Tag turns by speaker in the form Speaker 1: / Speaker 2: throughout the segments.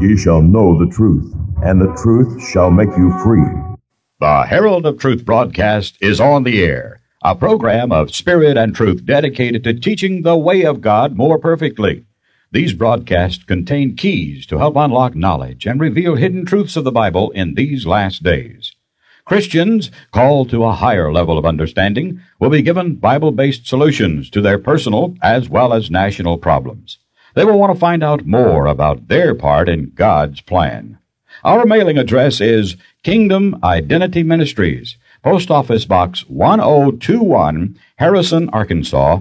Speaker 1: Ye shall know the truth, and the truth shall make you free.
Speaker 2: The Herald of Truth broadcast is on the air, a program of spirit and truth dedicated to teaching the way of God more perfectly. These broadcasts contain keys to help unlock knowledge and reveal hidden truths of the Bible in these last days. Christians called to a higher level of understanding will be given Bible-based solutions to their personal as well as national problems. They will want to find out more about their part in God's plan. Our mailing address is Kingdom Identity Ministries, Post Office Box 1021, Harrison, Arkansas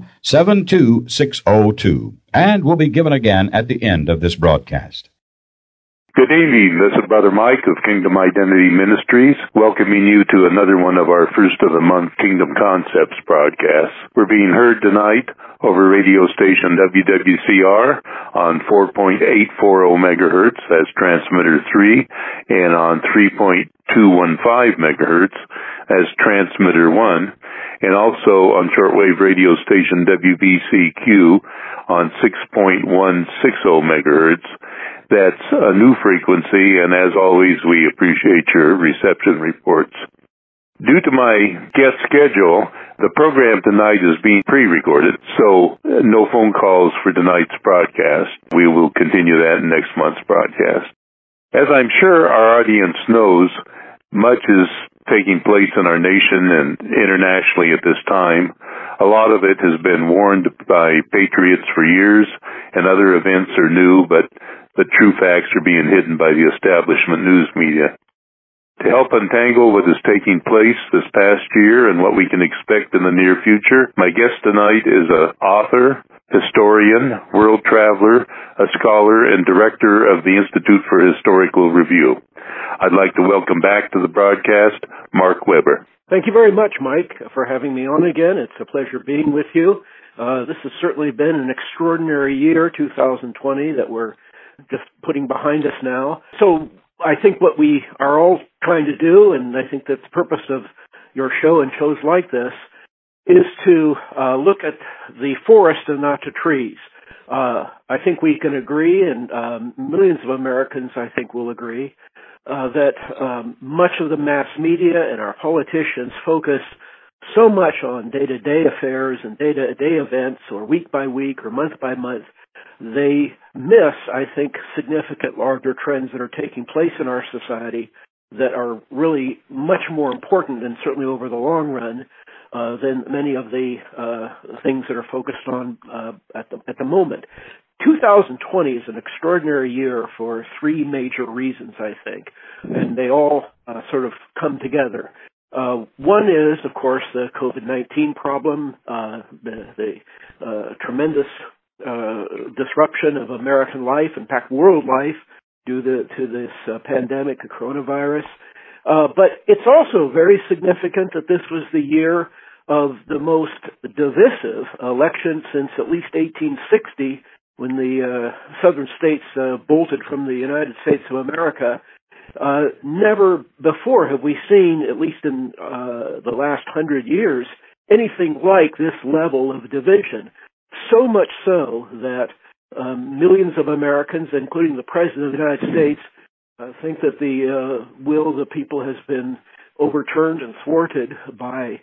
Speaker 2: 72602, and will be given again at the end of this broadcast.
Speaker 3: Good evening. This is Brother Mike of Kingdom Identity Ministries, welcoming you to another one of our first of the month Kingdom Concepts broadcasts. We're being heard tonight over radio station WWCR on 4.840 megahertz as transmitter 3 and on 3.215 megahertz as transmitter 1, and also on shortwave radio station WBCQ on 6.160 megahertz. That's a new frequency, and as always, we appreciate your reception reports. Due to my guest schedule, the program tonight is being pre-recorded, so no phone calls for tonight's broadcast. We will continue that in next month's broadcast. As I'm sure our audience knows, much is taking place in our nation and internationally at this time. A lot of it has been warned by patriots for years, and other events are new, but the true facts are being hidden by the establishment news media. To help untangle what is taking place this past year and what we can expect in the near future, my guest tonight is an author, historian, world traveler, a scholar, and director of the Institute for Historical Review. I'd like to welcome back to the broadcast Mark Weber.
Speaker 4: Thank you very much, Mike, for having me on again. It's a pleasure being with you. This has certainly been an extraordinary year, 2020, that we're just putting behind us now. So I think what we are all trying to do, and I think that's the purpose of your show and shows like this, is to look at the forest and not the trees. I think we can agree, and millions of Americans, I think, will agree, that much of the mass media and our politicians focus so much on day-to-day affairs and day-to-day events, or week by week or month by month, they miss, I think, significant larger trends that are taking place in our society that are really much more important, and certainly over the long run, than many of the things that are focused on at the moment. 2020 is an extraordinary year for three major reasons, I think, and they all sort of come together. One is, of course, the COVID-19 problem, the tremendous disruption of American life, in fact, world life, due to this pandemic, the coronavirus. But it's also very significant that this was the year of the most divisive election since at least 1860, when the southern states bolted from the United States of America. Never before have we seen, at least in the last 100 years, anything like this level of division. So much so that millions of Americans, including the President of the United States, think that the will of the people has been overturned and thwarted by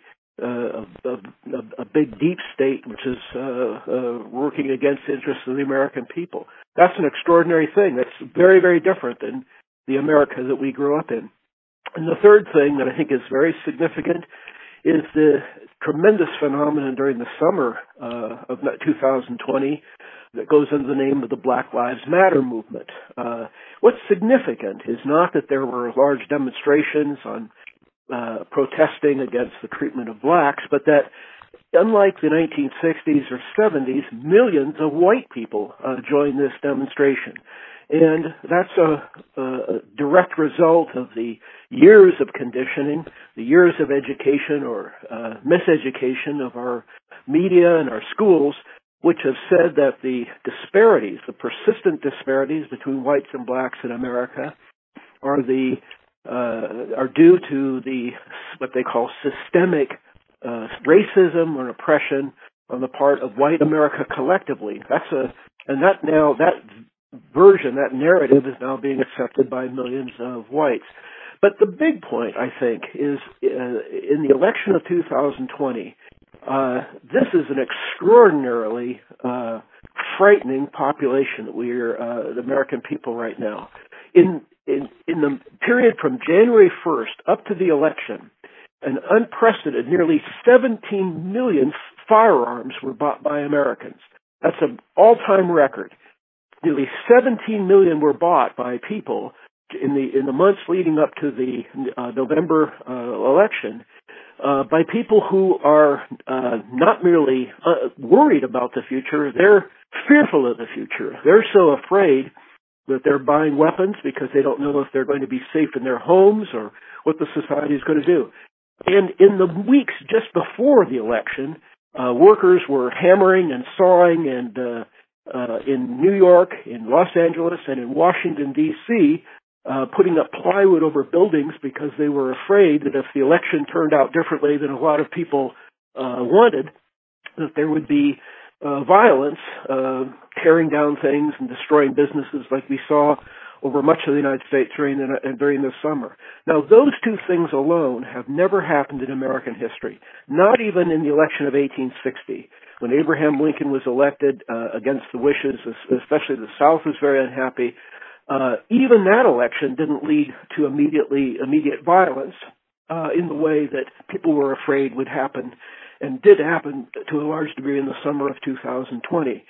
Speaker 4: a big deep state which is working against the interests of the American people. That's an extraordinary thing. That's very, very different than the America that we grew up in. And the third thing that I think is very significant is the tremendous phenomenon during the summer of 2020 that goes under the name of the Black Lives Matter movement. What's significant is not that there were large demonstrations on protesting against the treatment of blacks, but that unlike the 1960s or 70s, millions of white people joined this demonstration. And that's a direct result of the years of conditioning, the years of education or miseducation of our media and our schools, which have said that the disparities, the persistent disparities between whites and blacks in America are due to the what they call systemic racism or oppression on the part of white America collectively. That version, that narrative, is now being accepted by millions of whites. But the big point, I think, is in the election of 2020, this is an extraordinarily frightening population that the American people right now. In the period from January 1st up to the election, an unprecedented nearly 17 million firearms were bought by Americans. That's an all-time record. Nearly 17 million were bought by people in the months leading up to the November election, by people who are not merely worried about the future, they're fearful of the future. They're so afraid that they're buying weapons because they don't know if they're going to be safe in their homes or what the society is going to do. And in the weeks just before the election, workers were hammering and sawing and in New York, in Los Angeles, and in Washington, D.C., putting up plywood over buildings because they were afraid that if the election turned out differently than a lot of people wanted, that there would be violence, tearing down things and destroying businesses like we saw over much of the United States during the summer. Now, those two things alone have never happened in American history, not even in the election of 1860, when Abraham Lincoln was elected against the wishes, especially the South was very unhappy. Even that election didn't lead to immediate violence in the way that people were afraid would happen, and did happen to a large degree in the summer of 2020.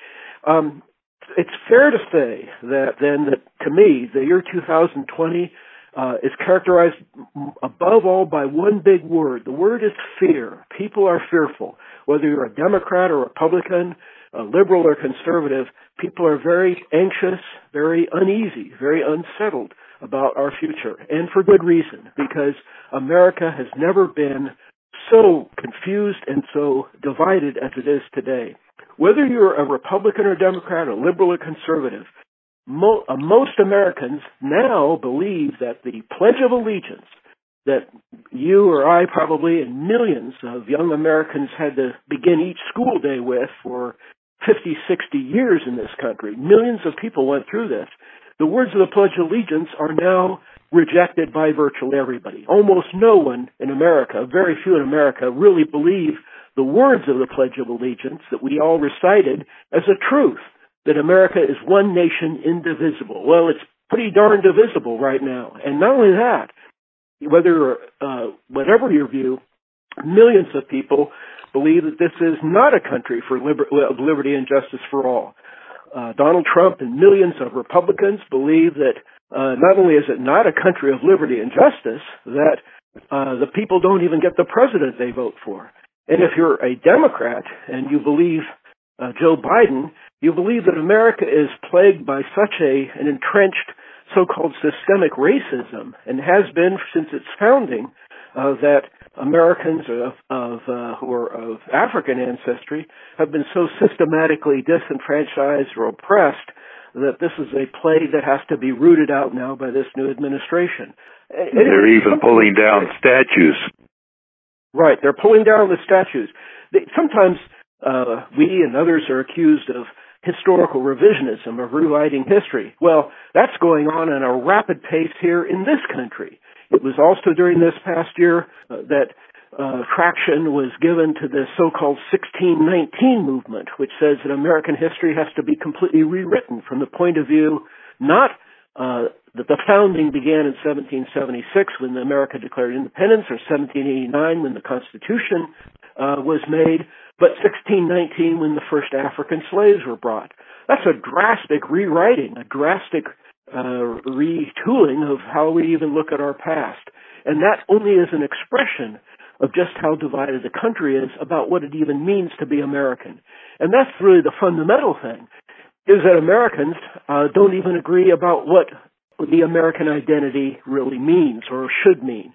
Speaker 4: It's fair to say that to me, the year 2020 is characterized above all by one big word. The word is fear. People are fearful. Whether you're a Democrat or Republican, a liberal or conservative, people are very anxious, very uneasy, very unsettled about our future. And for good reason, because America has never been so confused and so divided as it is today. Whether you're a Republican or Democrat, or liberal or conservative, most Americans now believe that the Pledge of Allegiance that you or I probably and millions of young Americans had to begin each school day with for 50, 60 years in this country, millions of people went through this. The words of the Pledge of Allegiance are now rejected by virtually everybody. Almost no one in America, very few in America, really believe the words of the Pledge of Allegiance that we all recited as a truth, that America is one nation, indivisible. Well, it's pretty darn divisible right now. And not only that, whatever your view, millions of people believe that this is not a country of liberty and justice for all. Donald Trump and millions of Republicans believe that not only is it not a country of liberty and justice, that the people don't even get the president they vote for. And if you're a Democrat and you believe Joe Biden, you believe that America is plagued by such an entrenched so-called systemic racism, and has been since its founding, that Americans who are of African ancestry have been so systematically disenfranchised or oppressed that this is a plague that has to be rooted out now by this new administration.
Speaker 3: They're even pulling down statues.
Speaker 4: Right, they're pulling down the statues. Sometimes we and others are accused of historical revisionism, of rewriting history. Well, that's going on at a rapid pace here in this country. It was also during this past year that traction was given to the so-called 1619 movement, which says that American history has to be completely rewritten from the point of view not that the founding began in 1776 when America declared independence, or 1789 when the Constitution was made, but 1619 when the first African slaves were brought. That's a drastic rewriting, a drastic retooling of how we even look at our past. And that only is an expression of just how divided the country is about what it even means to be American. And that's really the fundamental thing, is that Americans don't even agree about what the American identity really means or should mean.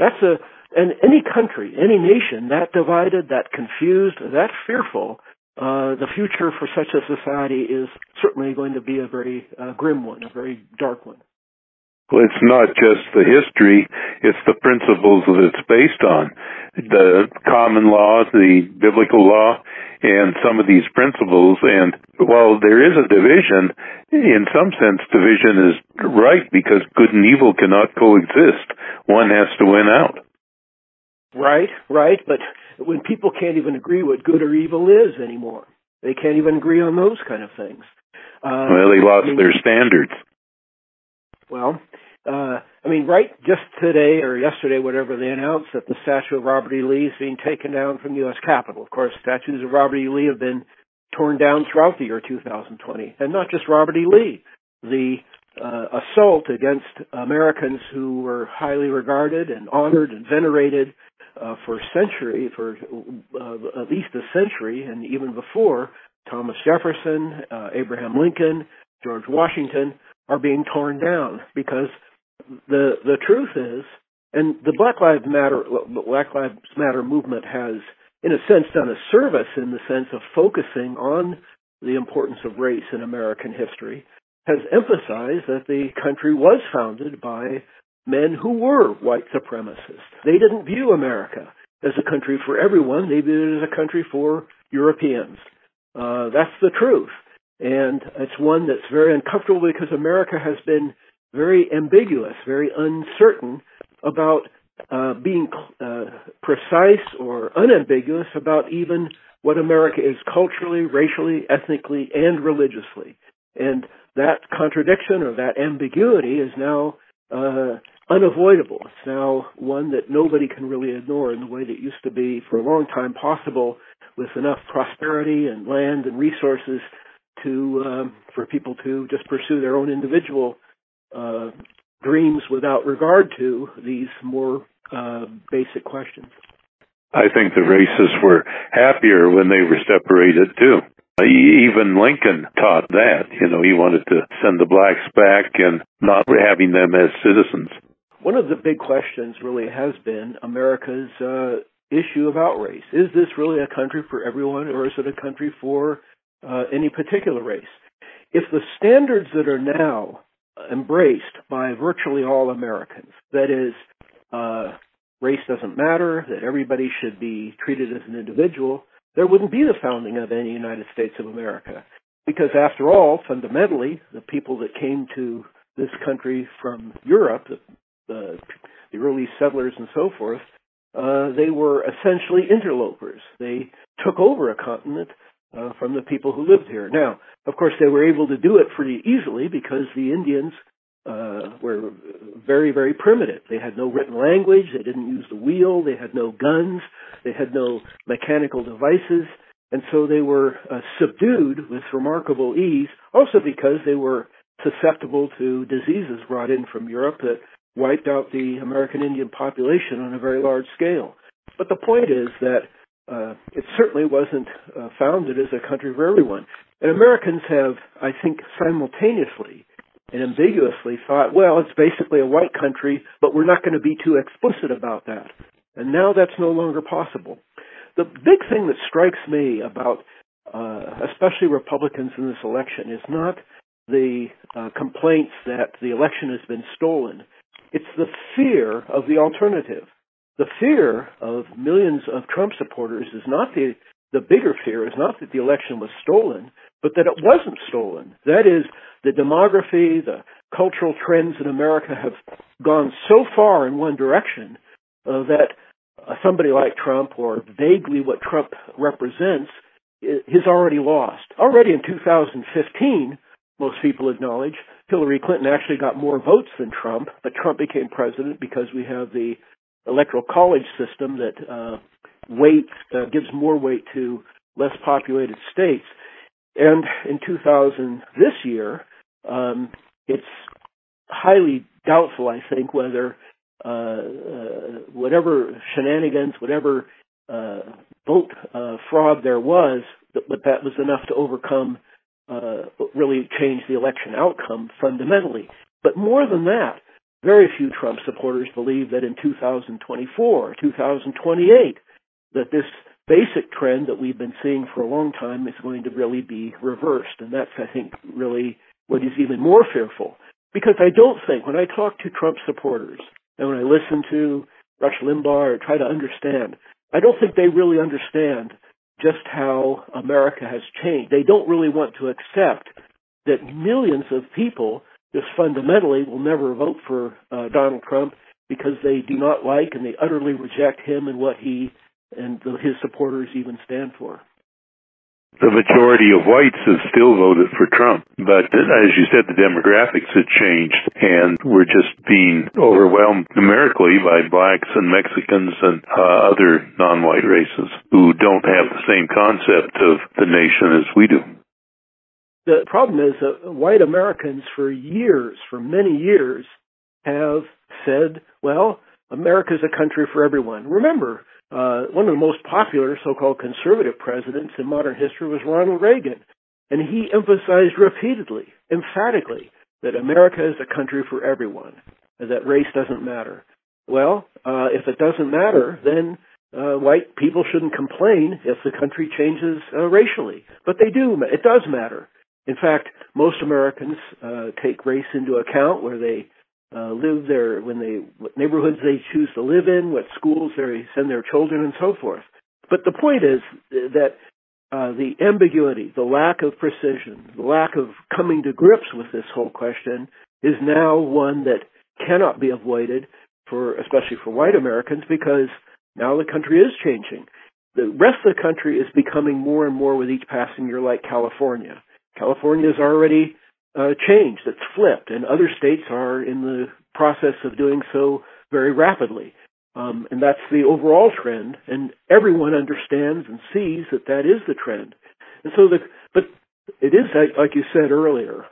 Speaker 4: And any country, any nation that divided, that confused, that fearful, the future for such a society is certainly going to be a very grim one, a very dark one.
Speaker 3: Well, it's not just the history, it's the principles that it's based on. The common law, the biblical law, and some of these principles. And while there is a division, in some sense, division is right because good and evil cannot coexist. One has to win out.
Speaker 4: Right. But when people can't even agree what good or evil is anymore, they can't even agree on those kind of things.
Speaker 3: Well, they lost their standards.
Speaker 4: Well, right just today or yesterday, whatever, they announced that the statue of Robert E. Lee is being taken down from the U.S. Capitol. Of course, statues of Robert E. Lee have been torn down throughout the year 2020. And not just Robert E. Lee. The assault against Americans who were highly regarded and honored and venerated for at least a century, and even before, Thomas Jefferson, Abraham Lincoln, George Washington, are being torn down because the truth is, and the Black Lives Matter movement has, in a sense, done a service in the sense of focusing on the importance of race in American history, has emphasized that the country was founded by men who were white supremacists. They didn't view America as a country for everyone. They viewed it as a country for Europeans. That's the truth. And it's one that's very uncomfortable because America has been very ambiguous, very uncertain about being precise or unambiguous about even what America is culturally, racially, ethnically, and religiously. And that contradiction or that ambiguity is now unavoidable. It's now one that nobody can really ignore in the way that it used to be for a long time possible with enough prosperity and land and resources to for people to just pursue their own individual dreams without regard to these more basic questions.
Speaker 3: I think the racists were happier when they were separated, too. Even Lincoln taught that. He wanted to send the blacks back and not having them as citizens.
Speaker 4: One of the big questions really has been America's issue about race. Is this really a country for everyone, or is it a country for any particular race? If the standards that are now embraced by virtually all Americans, that is, race doesn't matter, that everybody should be treated as an individual, there wouldn't be the founding of any United States of America. Because after all, fundamentally, the people that came to this country from Europe, the early settlers and so forth, they were essentially interlopers. They took over a continent from the people who lived here. Now, of course, they were able to do it pretty easily because the Indians were very, very primitive. They had no written language. They didn't use the wheel. They had no guns. They had no mechanical devices. And so they were subdued with remarkable ease, also because they were susceptible to diseases brought in from Europe that wiped out the American Indian population on a very large scale. But the point is that it certainly wasn't founded as a country for everyone. And Americans have, I think, simultaneously and ambiguously thought, well, it's basically a white country, but we're not going to be too explicit about that. And now that's no longer possible. The big thing that strikes me about especially Republicans in this election is not the complaints that the election has been stolen. It's the fear of the alternative. The fear of millions of Trump supporters is not the bigger fear is not that the election was stolen, but that it wasn't stolen. That is, the demography, the cultural trends in America have gone so far in one direction that somebody like Trump, or vaguely what Trump represents, is already lost. Already in 2015, most people acknowledge, Hillary Clinton actually got more votes than Trump, but Trump became president because we have the electoral college system that gives more weight to less populated states. And in this year, it's highly doubtful, I think, whether whatever shenanigans, whatever vote fraud there was, but that was enough to overcome, really change the election outcome fundamentally. But more than that, very few Trump supporters believe that in 2024, 2028, that this basic trend that we've been seeing for a long time is going to really be reversed. And that's, I think, really what is even more fearful. Because I don't think, when I talk to Trump supporters, and when I listen to Rush Limbaugh or try to understand, I don't think they really understand just how America has changed. They don't really want to accept that millions of people just fundamentally will never vote for Donald Trump because they do not like and they utterly reject him and what he and his supporters even stand for.
Speaker 3: The majority of whites have still voted for Trump, but as you said, the demographics have changed, and we're just being overwhelmed numerically by blacks and Mexicans and other non-white races who don't have the same concept of the nation as we do.
Speaker 4: The problem is that white Americans for many years, have said, well, America's a country for everyone. Remember, one of the most popular so-called conservative presidents in modern history was Ronald Reagan. And he emphasized repeatedly, emphatically, that America is a country for everyone, and that race doesn't matter. Well, if it doesn't matter, then white people shouldn't complain if the country changes racially. But they do. It does matter. In fact, most Americans take race into account where they live there, what neighborhoods they choose to live in, what schools they send their children, and so forth. But the point is that the ambiguity, the lack of precision, the lack of coming to grips with this whole question is now one that cannot be avoided, especially for white Americans, because now the country is changing. The rest of the country is becoming more and more with each passing year like California. California has already changed. It's flipped, and other states are in the process of doing so very rapidly. And that's the overall trend, and everyone understands and sees that that is the trend. And so, but it is, like you said earlier,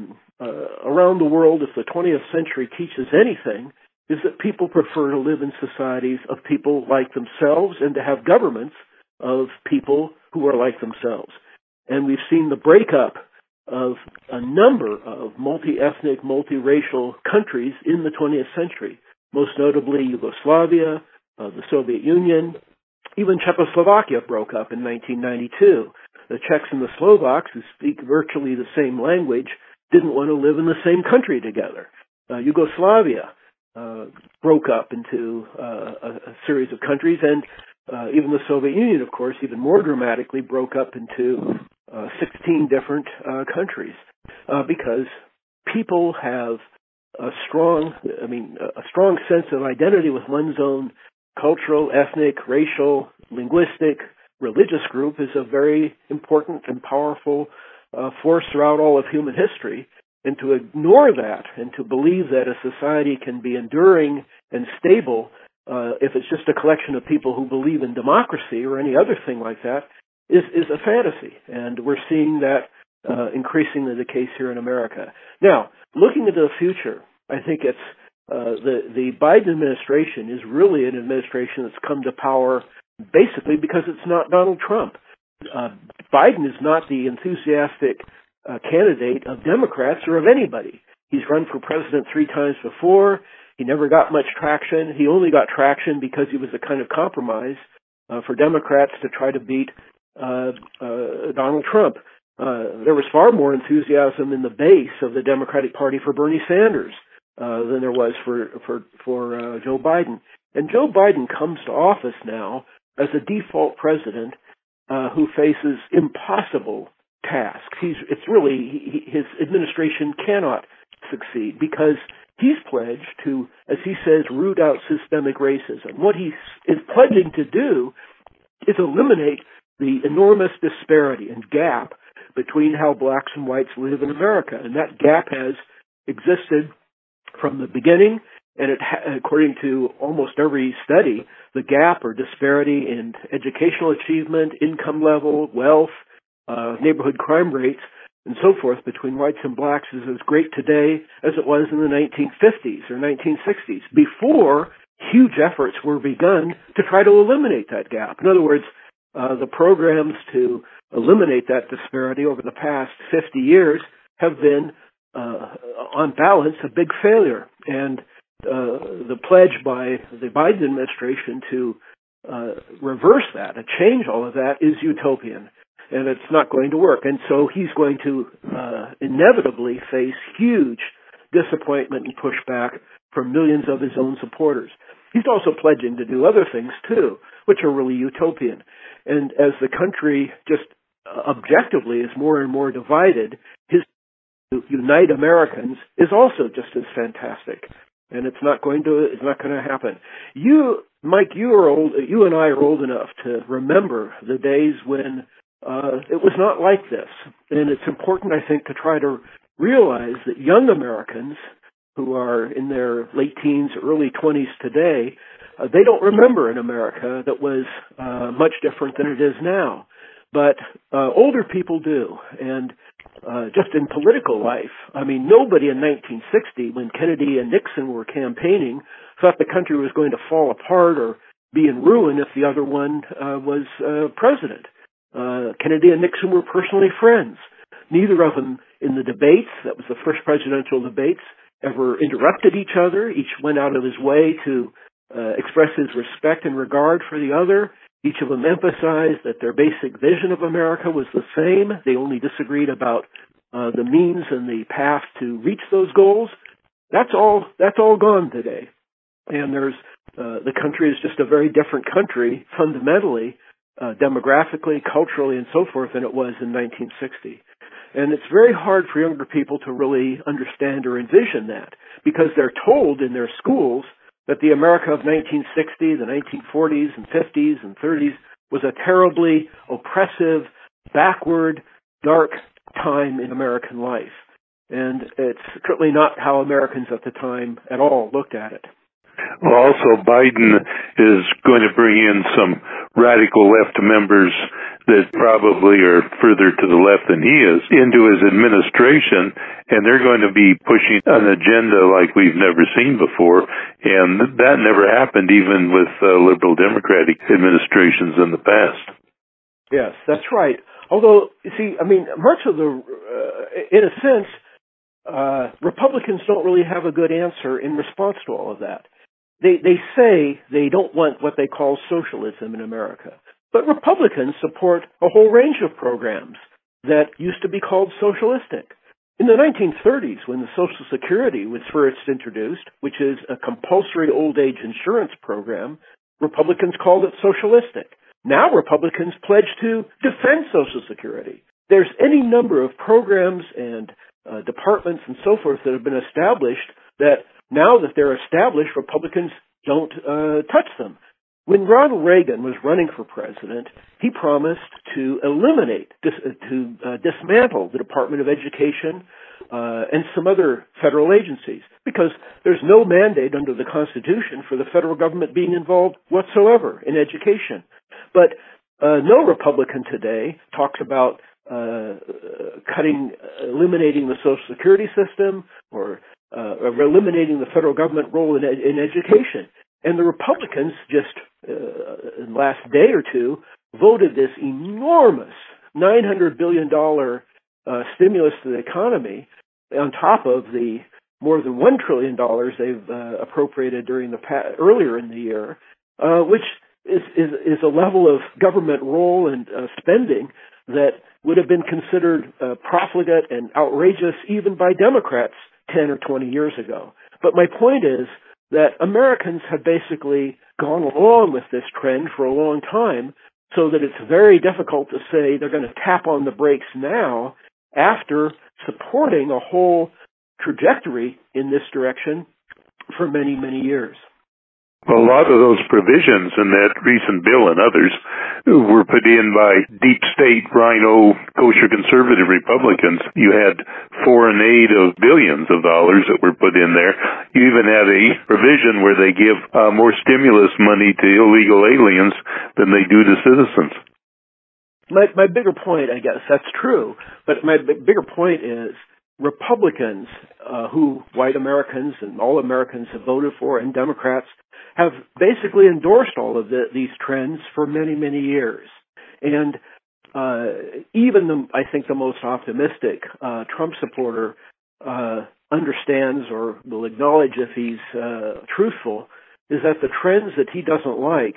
Speaker 4: around the world, if the 20th century teaches anything, is that people prefer to live in societies of people like themselves and to have governments of people who are like themselves. And we've seen the breakup of a number of multi-ethnic, multiracial countries in the 20th century, most notably Yugoslavia, the Soviet Union. Even Czechoslovakia broke up in 1992. The Czechs and the Slovaks, who speak virtually the same language, didn't want to live in the same country together. Yugoslavia broke up into a series of countries, and even the Soviet Union, of course, even more dramatically broke up into 16 different countries because people have a strong sense of identity with one's own cultural, ethnic, racial, linguistic, religious group is a very important and powerful force throughout all of human history. And to ignore that and to believe that a society can be enduring and stable if it's just a collection of people who believe in democracy or any other thing like that is a fantasy. And we're seeing that increasingly the case here in America. Now, looking into the future, I think it's the Biden administration is really an administration that's come to power basically because it's not Donald Trump. Biden is not the enthusiastic candidate of Democrats or of anybody. He's run for president 3 times before. He never got much traction. He only got traction because he was a kind of compromise for Democrats to try to beat Donald Trump. There was far more enthusiasm in the base of the Democratic Party for Bernie Sanders than there was for Joe Biden. And Joe Biden comes to office now as a default president who faces impossible tasks. His administration cannot succeed because he's pledged to, as he says, root out systemic racism. What he is pledging to do is eliminate the enormous disparity and gap between how blacks and whites live in America. And that gap has existed from the beginning, and according to almost every study, the gap or disparity in educational achievement, income level, wealth, neighborhood crime rates, and so forth between whites and blacks is as great today as it was in the 1950s or 1960s, before huge efforts were begun to try to eliminate that gap. In other words, the programs to eliminate that disparity over the past 50 years have been, on balance, a big failure. And the pledge by the Biden administration to reverse that, to change all of that, is utopian. And it's not going to work. And so he's going to inevitably face huge disappointment and pushback from millions of his own supporters. he's also pledging to do other things too, which are really utopian. And as the country just objectively is more and more divided, his unite Americans is also just as fantastic. And it's not going to happen. Mike, you and I are old enough to remember the days when it was not like this. And it's important, I think, to try to realize that young Americans who are in their late teens, early 20s today, they don't remember an America that was much different than it is now. But older people do. And just in political life, I mean, nobody in 1960, when Kennedy and Nixon were campaigning, thought the country was going to fall apart or be in ruin if the other one was president. Kennedy and Nixon were personally friends. Neither of them in the debates, that was the first presidential debates, ever interrupted each other. Each went out of his way to express his respect and regard for the other. Each of them emphasized that their basic vision of America was the same. They only disagreed about the means and the path to reach those goals. That's all gone today. And the country is just a very different country fundamentally, demographically, culturally, and so forth than it was in 1960. And it's very hard for younger people to really understand or envision that, because they're told in their schools that the America of 1960, the 1940s and 50s and 30s was a terribly oppressive, backward, dark time in American life. And it's certainly not how Americans at the time at all looked at it.
Speaker 3: Well, also, Biden is going to bring in some radical left members that probably are further to the left than he is into his administration, and they're going to be pushing an agenda like we've never seen before, and that never happened even with liberal Democratic administrations in the past.
Speaker 4: Yes, that's right. Although, you see, I mean, much of in a sense, Republicans don't really have a good answer in response to all of that. They say they don't want what they call socialism in America. But Republicans support a whole range of programs that used to be called socialistic. In the 1930s, when the Social Security was first introduced, which is a compulsory old age insurance program, Republicans called it socialistic. Now Republicans pledge to defend Social Security. There's any number of programs and departments and so forth that have been established that now that they're established, Republicans don't touch them. When Ronald Reagan was running for president, he promised to dismantle the Department of Education and some other federal agencies, because there's no mandate under the Constitution for the federal government being involved whatsoever in education. But no Republican today talks about eliminating the Social Security system or eliminating the federal government role in education. And the Republicans just in the last day or two voted this enormous $900 billion stimulus to the economy on top of the more than $1 trillion they've appropriated earlier in the year, which is a level of government role and spending that would have been considered profligate and outrageous even by Democrats 10 or 20 years ago. But my point is that Americans have basically gone along with this trend for a long time, so that it's very difficult to say they're going to tap on the brakes now after supporting a whole trajectory in this direction for many, many years.
Speaker 3: Well, a lot of those provisions in that recent bill and others were put in by deep state rhino kosher conservative Republicans. You had foreign aid of billions of dollars that were put in there. You even had a provision where they give more stimulus money to illegal aliens than they do to citizens.
Speaker 4: My bigger point, I guess, that's true, but my bigger point is Republicans, who white Americans and all Americans have voted for, and Democrats, have basically endorsed all of these trends for many, many years. And even I think the most optimistic Trump supporter understands or will acknowledge, if he's truthful, is that the trends that he doesn't like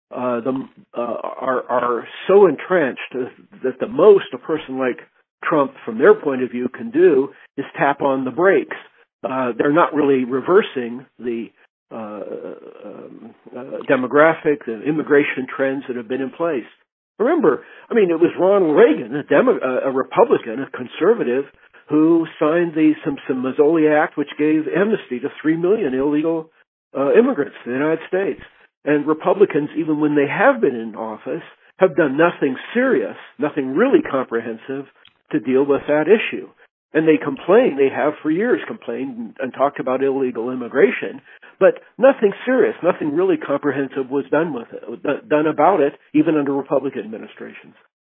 Speaker 4: are so entrenched that the most a person like Trump, from their point of view, can do is tap on the brakes. They're not really reversing the demographic, the immigration trends that have been in place. Remember, I mean, it was Ronald Reagan, a Republican, a conservative, who signed the Simpson-Mazzoli Act, which gave amnesty to 3 million illegal immigrants in the United States. And Republicans, even when they have been in office, have done nothing serious, nothing really comprehensive to deal with that issue. And they complain, they have for years complained and talked about illegal immigration, but nothing serious, nothing really comprehensive was done with it, done about it, even under Republican administrations.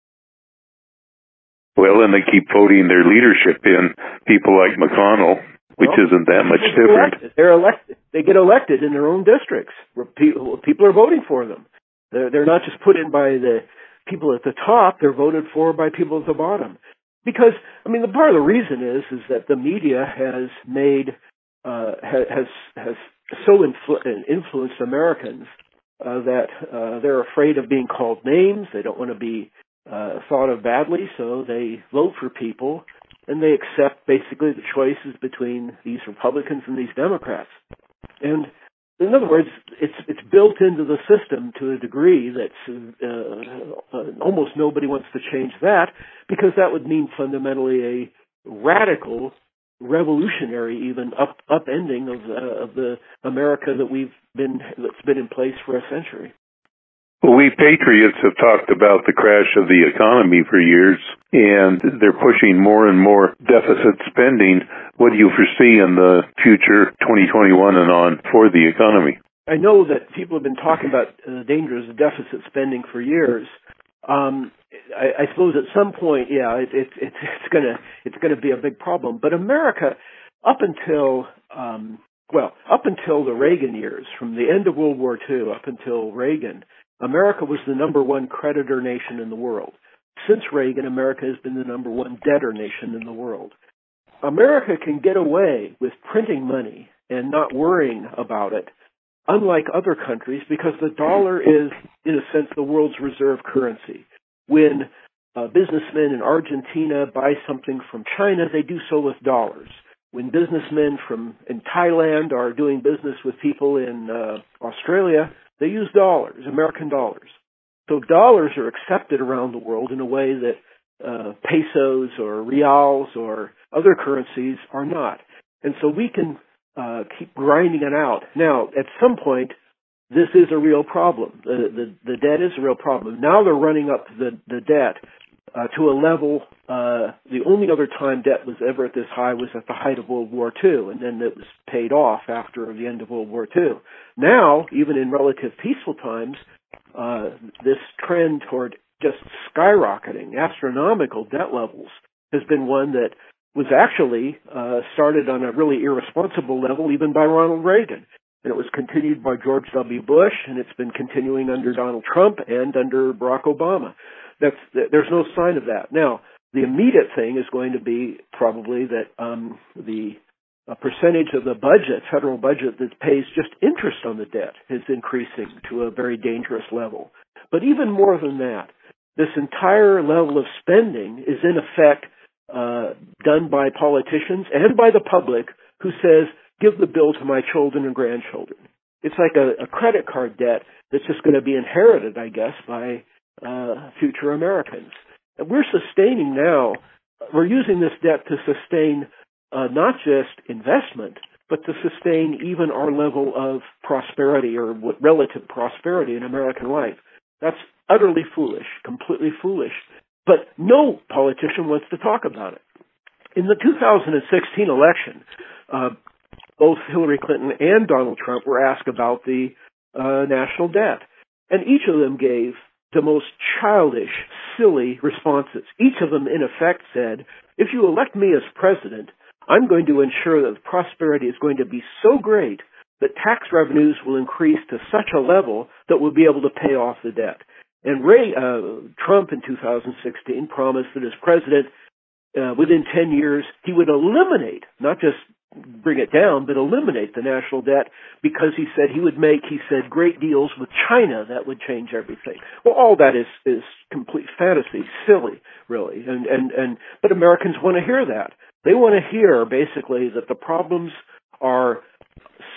Speaker 3: Well, and they keep voting their leadership in people like McConnell, which isn't that much different.
Speaker 4: They're elected. They get elected in their own districts. People are voting for them. They're not just put in by the people at the top. They're voted for by people at the bottom. Because, I mean, the part of the reason is that the media has made has so influenced Americans that they're afraid of being called names. They don't want to be thought of badly, so they vote for people and they accept basically the choices between these Republicans and these Democrats. And in other words, it's built into the system to a degree that's almost nobody wants to change that, because that would mean fundamentally a radical, revolutionary, even upending of the America that's been in place for a century.
Speaker 3: Well, we patriots have talked about the crash of the economy for years, and they're pushing more and more deficit spending. What do you foresee in the future, 2021 and on, for the economy?
Speaker 4: I know that people have been talking about the dangers of deficit spending for years. I suppose at some point, yeah, it's gonna be a big problem. But America, up until the Reagan years, from the end of World War II up until Reagan, America was the number one creditor nation in the world. Since Reagan, America has been the number one debtor nation in the world. America can get away with printing money and not worrying about it, unlike other countries, because the dollar is, in a sense, the world's reserve currency. When businessmen in Argentina buy something from China, they do so with dollars. When businessmen in Thailand are doing business with people in Australia, they use dollars, American dollars. So dollars are accepted around the world in a way that pesos or reals or other currencies are not. And so we can keep grinding it out. Now, at some point, this is a real problem. The debt is a real problem. Now they're running up the debt to a level, the only other time debt was ever at this high was at the height of World War II, and then it was paid off after the end of World War II. Now, even in relative peaceful times, this trend toward just skyrocketing, astronomical debt levels has been one that was actually started on a really irresponsible level even by Ronald Reagan. And it was continued by George W. Bush, and it's been continuing under Donald Trump and under Barack Obama. There's no sign of that. Now, the immediate thing is going to be probably that the percentage of the budget, federal budget, that pays just interest on the debt is increasing to a very dangerous level. But even more than that, this entire level of spending is in effect done by politicians and by the public who says, give the bill to my children and grandchildren. It's like a credit card debt that's just going to be inherited, I guess, by future Americans. And we're using this debt to sustain not just investment, but to sustain even our level of prosperity or relative prosperity in American life. That's utterly foolish, completely foolish. But no politician wants to talk about it. In the 2016 election, both Hillary Clinton and Donald Trump were asked about the national debt. And each of them gave the most childish, silly responses. Each of them, in effect, said, if you elect me as president, I'm going to ensure that prosperity is going to be so great that tax revenues will increase to such a level that we'll be able to pay off the debt. And Trump in 2016 promised that as president, within 10 years, he would eliminate, not just bring it down, but eliminate the national debt, because he said he would make, great deals with China that would change everything. Well, all that is complete fantasy, silly, really. But Americans want to hear that. They want to hear, basically, that the problems are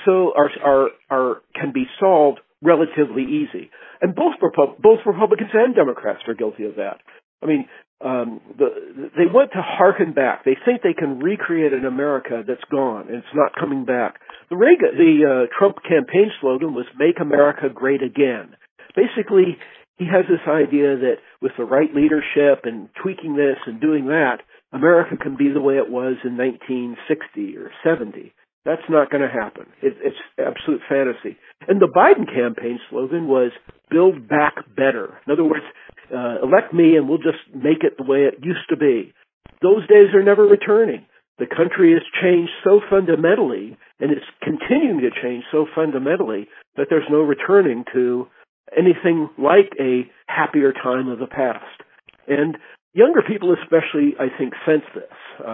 Speaker 4: can be solved relatively easy. And both Republicans and Democrats are guilty of that. I mean, they want to hearken back. They think they can recreate an America that's gone and it's not coming back. The Trump campaign slogan was "Make America Great Again." Basically, he has this idea that with the right leadership and tweaking this and doing that, America can be the way it was in 1960 or 70. That's not going to happen. It's absolute fantasy. And the Biden campaign slogan was "Build Back Better." In other words, elect me and we'll just make it the way it used to be. Those days are never returning. The country has changed so fundamentally, and it's continuing to change so fundamentally, that there's no returning to anything like a happier time of the past. And younger people especially, I think, sense this.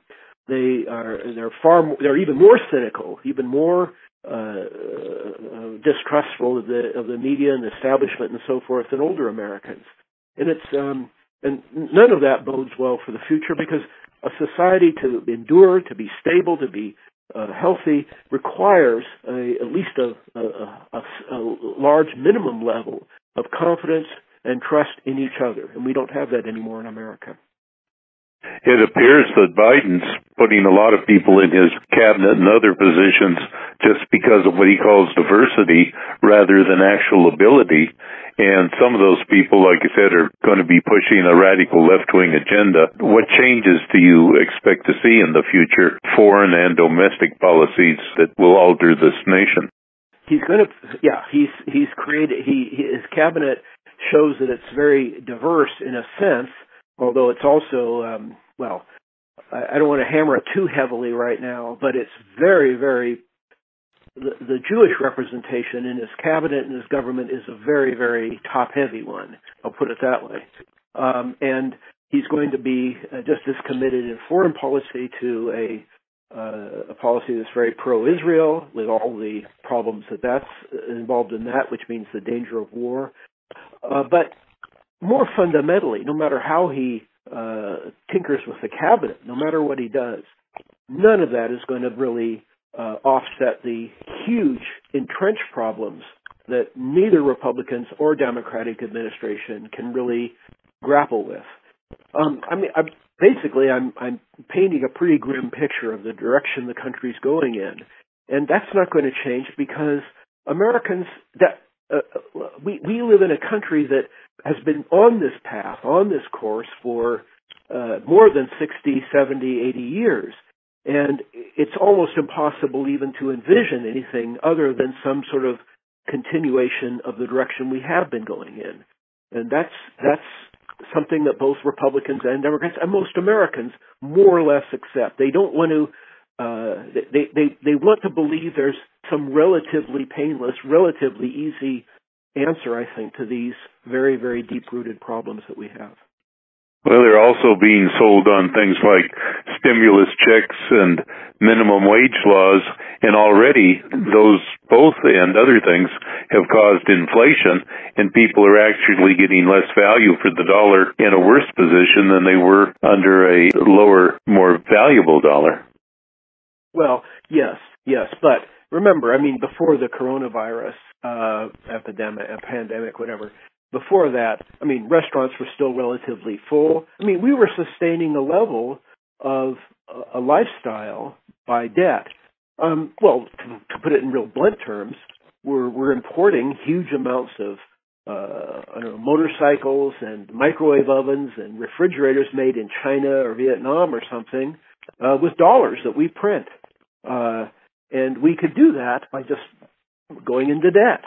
Speaker 4: They're even more cynical, even more distrustful of the media and the establishment and so forth than older Americans. And and none of that bodes well for the future, because a society to endure, to be stable, to be healthy requires at least a large minimum level of confidence and trust in each other, and we don't have that anymore in America.
Speaker 3: It appears that Biden's putting a lot of people in his cabinet and other positions just because of what he calls diversity rather than actual ability. And some of those people, like I said, are going to be pushing a radical left-wing agenda. What changes do you expect to see in the future, foreign and domestic policies that will alter this nation?
Speaker 4: He's going to, he's created, his cabinet shows that it's very diverse in a sense, although it's also, I don't want to hammer it too heavily right now, but it's very, very, the Jewish representation in his cabinet and his government is a very, very top-heavy one. I'll put it that way. And he's going to be just as committed in foreign policy to a policy that's very pro-Israel, with all the problems that's involved in that, which means the danger of war. But more fundamentally, no matter how he tinkers with the cabinet, no matter what he does, none of that is going to really offset the huge entrenched problems that neither Republicans or Democratic administration can really grapple with. I'm painting a pretty grim picture of the direction the country's going in, and that's not going to change because Americans we live in a country that has been on this path, on this course for more than 60, 70, 80 years. And it's almost impossible even to envision anything other than some sort of continuation of the direction we have been going in. And that's something that both Republicans and Democrats and most Americans more or less accept. They don't want to they want to believe there's some relatively painless, relatively easy answer, I think, to these very, very deep-rooted problems that we have.
Speaker 3: Well, they're also being sold on things like stimulus checks and minimum wage laws, and already those both and other things have caused inflation, and people are actually getting less value for the dollar in a worse position than they were under a lower, more valuable dollar.
Speaker 4: Well, yes, but remember, before the coronavirus pandemic, whatever, before that, restaurants were still relatively full. We were sustaining a level of a lifestyle by debt. To put it in real blunt terms, we're importing huge amounts of motorcycles and microwave ovens and refrigerators made in China or Vietnam or something with dollars that we print. And we could do that by just going into debt.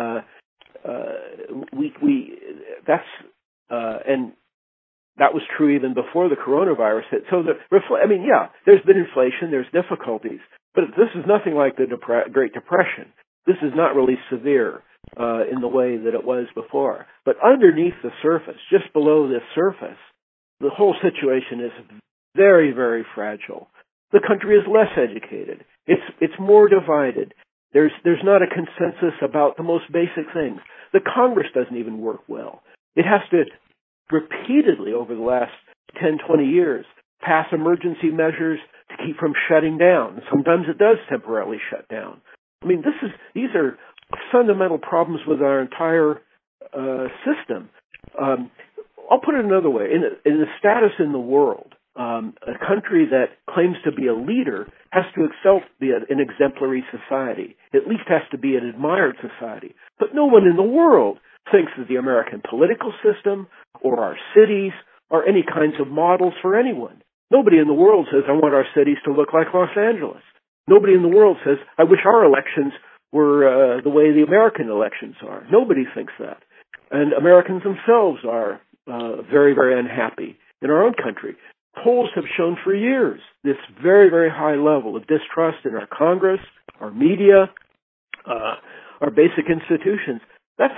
Speaker 4: And that was true even before the coronavirus hit. So there's been inflation, there's difficulties, but this is nothing like the Great Depression. This is not really severe in the way that it was before. But underneath the surface, just below this surface, the whole situation is very, very fragile. The country is less educated. It's more divided. There's not a consensus about the most basic things. The Congress doesn't even work well. It has to repeatedly over the last 10, 20 years pass emergency measures to keep from shutting down. Sometimes it does temporarily shut down. I mean, these are fundamental problems with our entire system. I'll put it another way. In the status in the world, a country that claims to be a leader has to itself be an exemplary society. At least has to be an admired society. But no one in the world thinks that the American political system or our cities are any kinds of models for anyone. Nobody in the world says, I want our cities to look like Los Angeles. Nobody in the world says, I wish our elections were the way the American elections are. Nobody thinks that. And Americans themselves are very, very unhappy in our own country. Polls have shown for years this very, very high level of distrust in our Congress, our media, our basic institutions. That's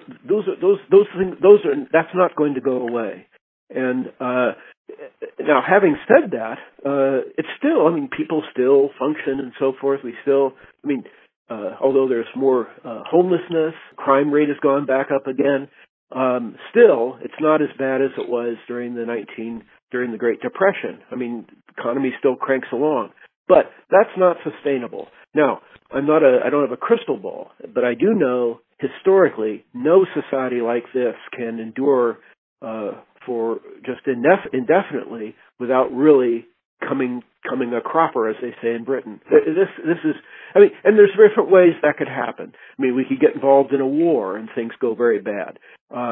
Speaker 4: not going to go away. And now, having said that, it's still, I mean, people still function and so forth. We still, I mean, although there's more homelessness, crime rate has gone back up again. Still, it's not as bad as it was during the Great Depression. I mean, the economy still cranks along, but that's not sustainable. Now, I don't have a crystal ball, but I do know historically no society like this can endure for just indefinitely without really coming a cropper, as they say in Britain. This is, I mean, and there's different ways that could happen. I mean, we could get involved in a war and things go very bad.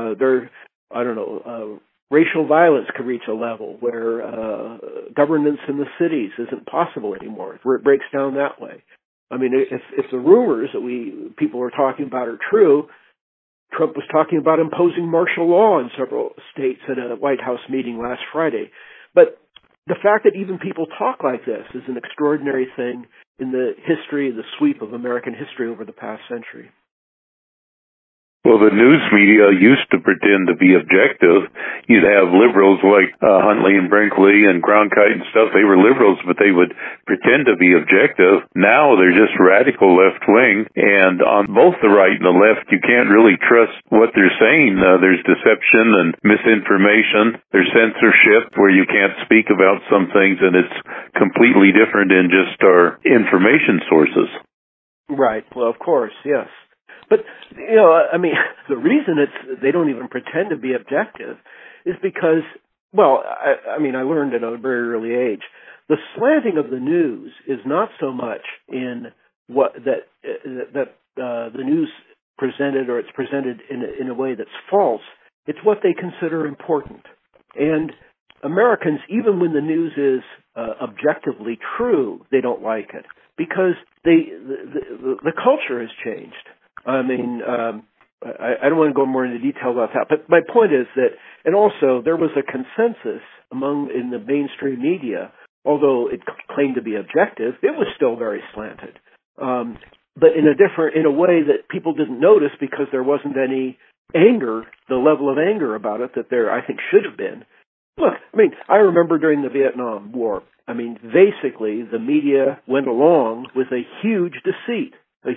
Speaker 4: Racial violence could reach a level where governance in the cities isn't possible anymore, where it breaks down that way. I mean, if the rumors that people are talking about are true, Trump was talking about imposing martial law in several states at a White House meeting last Friday. But the fact that even people talk like this is an extraordinary thing in the sweep of American history over the past century.
Speaker 3: Well, the news media used to pretend to be objective. You'd have liberals like Huntley and Brinkley and Cronkite and stuff. They were liberals, but they would pretend to be objective. Now they're just radical left-wing. And on both the right and the left, you can't really trust what they're saying. There's deception and misinformation. There's censorship where you can't speak about some things, and it's completely different in just our information sources.
Speaker 4: Right. Well, of course, yes. But, you know, I mean, the reason they don't even pretend to be objective is because, well, I learned at a very early age, the slanting of the news is not so much in what the news presented, or it's presented in a way that's false. It's what they consider important. And Americans, even when the news is objectively true, they don't like it because the culture has changed. I mean, I don't want to go more into detail about that, but my point is that, and also there was a consensus in the mainstream media, although it claimed to be objective, it was still very slanted. But in a way that people didn't notice because there wasn't any anger, the level of anger about it that there, I think, should have been. Look, I mean, I remember during the Vietnam War, I mean, basically the media went along with a huge deceit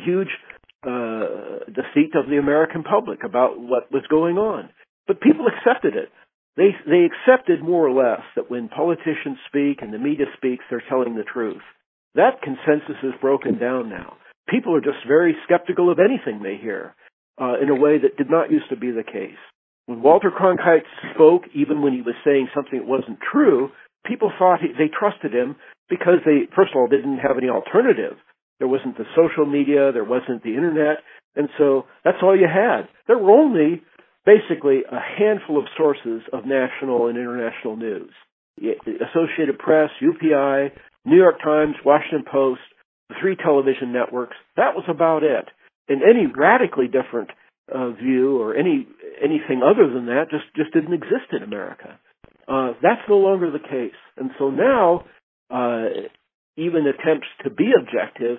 Speaker 4: of the American public about what was going on. But people accepted it. They accepted more or less that when politicians speak and the media speaks, they're telling the truth. That consensus is broken down now. People are just very skeptical of anything they hear in a way that did not used to be the case. When Walter Cronkite spoke, even when he was saying something that wasn't true, people thought they trusted him because they, first of all, didn't have any alternative. There wasn't the social media, there wasn't the internet, and so that's all you had. There were only basically a handful of sources of national and international news. Associated Press, UPI, New York Times, Washington Post, the 3 television networks. That was about it. And any radically different view or anything other than that just didn't exist in America. That's no longer the case. And so now, even attempts to be objective,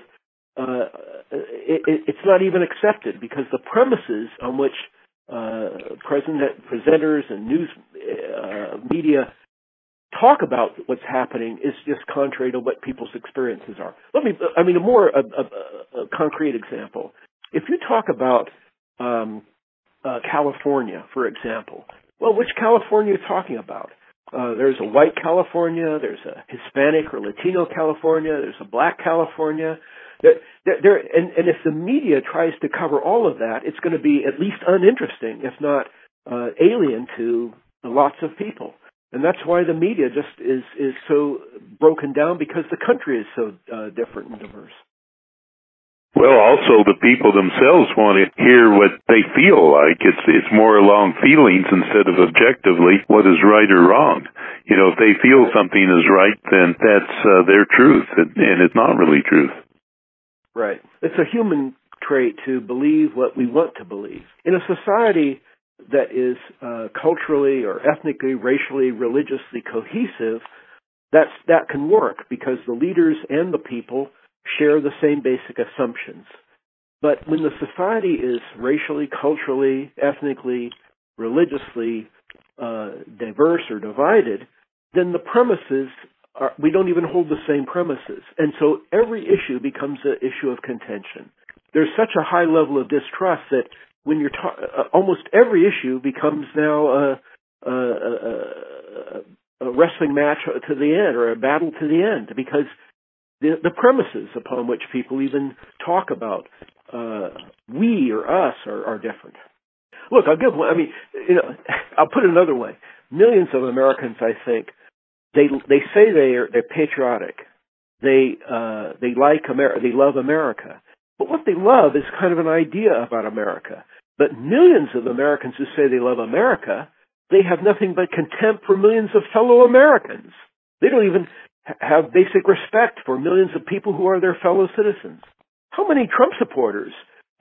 Speaker 4: it's not even accepted because the premises on which presenters and news media talk about what's happening is just contrary to what people's experiences are. A more concrete example. If you talk about California, for example, well, which California are you talking about? There's a white California, there's a Hispanic or Latino California, there's a black California. And if the media tries to cover all of that, it's going to be at least uninteresting, if not alien to lots of people. And that's why the media just is so broken down, because the country is so different and diverse.
Speaker 3: Well, also the people themselves want to hear what they feel like. It's more along feelings instead of objectively what is right or wrong. You know, if they feel something is right, then that's their truth, and it's not really truth.
Speaker 4: Right. It's a human trait to believe what we want to believe. In a society that is culturally or ethnically, racially, religiously cohesive, that can work because the leaders and the people share the same basic assumptions. But when the society is racially, culturally, ethnically, religiously diverse or divided, then the premises we don't even hold the same premises. And so every issue becomes an issue of contention. There's such a high level of distrust that when you're almost every issue becomes now a wrestling match to the end, or a battle to the end, because the premises upon which people even talk about we or us are different. Look, I'll give one. I mean, I'll put it another way. Millions of Americans, I think, they say they're patriotic. They like America. They love America. But what they love is kind of an idea about America. But millions of Americans who say they love America, they have nothing but contempt for millions of fellow Americans. They don't even have basic respect for millions of people who are their fellow citizens. How many Trump supporters